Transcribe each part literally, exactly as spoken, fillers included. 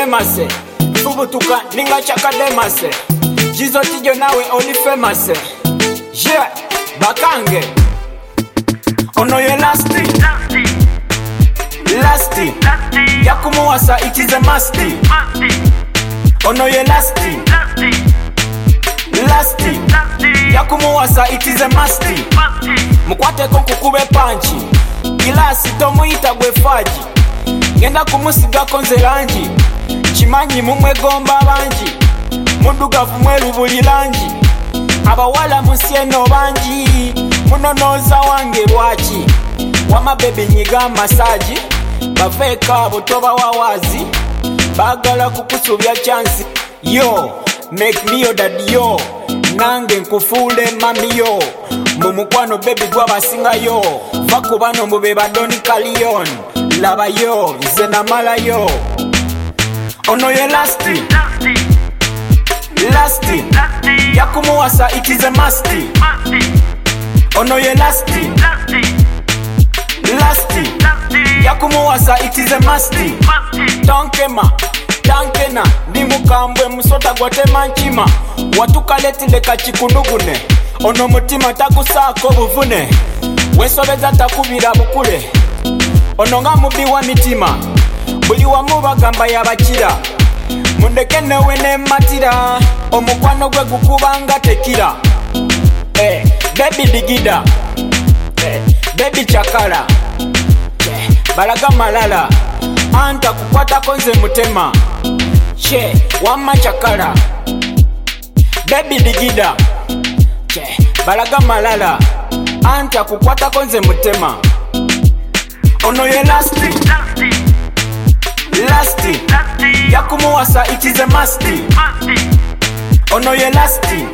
famous fubutuka ninga chakademase jizo tijo nawe oli famous yeah bakange ono ye lasti lasti yakumuwasa it is a masti ono ye lasti lasti yakumuwasa it is a masti mukwate ko kukube panchi kilasi tomuyita gwe faji ngenda kumusiga konze lanji chimanyi mumwe gomba banji mudugavu mweru buli lanji abawala musieno banji munonoza wange lwaki wama baby nyiga masaji bafeka butoba wawazi bagala kukusubya chance yo make me your daddy yo nange nkufule mami yo mumukwano baby gwa basinga yo vakubano mube badoni kalion laba yo zena mala yo ono ye lasti lasti yakumuwasa it is a masti ono ye lasti lasti yakumuwasa it is a masti tonkema tankena ndi mukambwe musota gwatema nkima watukaletile kachikunugune ono mutima takusako buvune wesobeza takubira bukule ono nga mubi wa mitima buli wamu bagamba yabakira mundeke newe ne matira omukwano gwe gukubanga tekira eh, baby digida eh, baby chakala eh, balaga malala anta kukwata konze mutema che wama chakala baby digida che balaga malala anta kukwata konze mutema ono ye lasti lasti yakumuwasa it is a masti ono ye lasti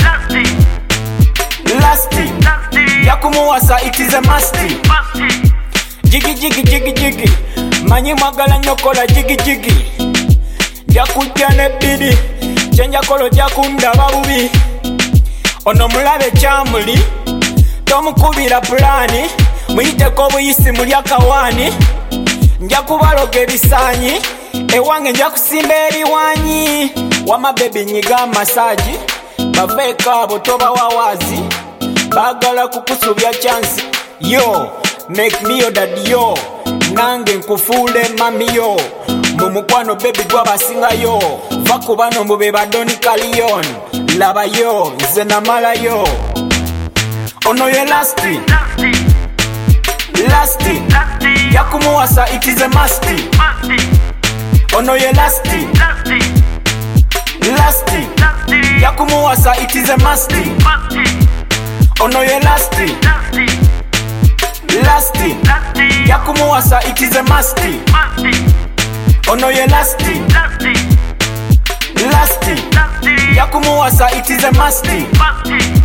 lasti yakumuwasa it is a masti jigi jigi jigi jigi manyi mwagala nyokola jigi jigi jakujja ne bidi chenjakolo jakundaba bubi ono mulabe chamuli tomukubira plani muyiteko buyisi mulya kawani njakubaloga ebisanyi ewange njakusimba eriwanyi wama baby nyiga masaji bafeka butoba wawazi bagala kukusubya chance yo make me your daddy yo nange nkufule mami yo mumukwano baby gwa basinga yo vakubano mube badoni kalion laba yo zena mala yo ono ye lasti lasti yakumuwasa it is a masti ono ye lasti lasti yakumuwasa it is a masti ono ye lasti lasti yakumuwasa it is a masti ono ye lasti lasti yakumuwasa it is a masti